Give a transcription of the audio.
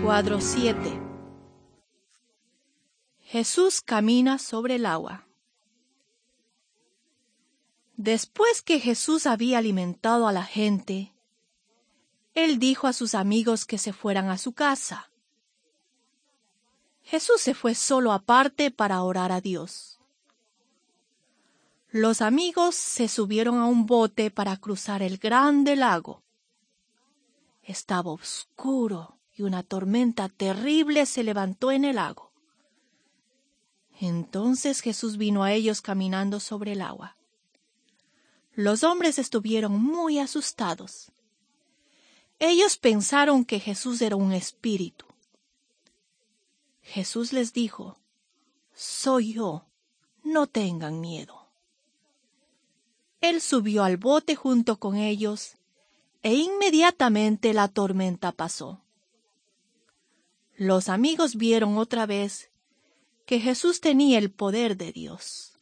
Cuadro 7. Jesús camina sobre el agua. Después que Jesús había alimentado a la gente, Él dijo a sus amigos que se fueran a su casa. Jesús se fue solo aparte para orar a Dios. Los amigos se subieron a un bote para cruzar el grande lago. Estaba oscuro y una tormenta terrible se levantó en el lago. Entonces Jesús vino a ellos caminando sobre el agua. Los hombres estuvieron muy asustados. Ellos pensaron que Jesús era un espíritu. Jesús les dijo: «Soy yo, no tengan miedo». Él subió al bote junto con ellos e inmediatamente la tormenta pasó. Los amigos vieron otra vez que Jesús tenía el poder de Dios.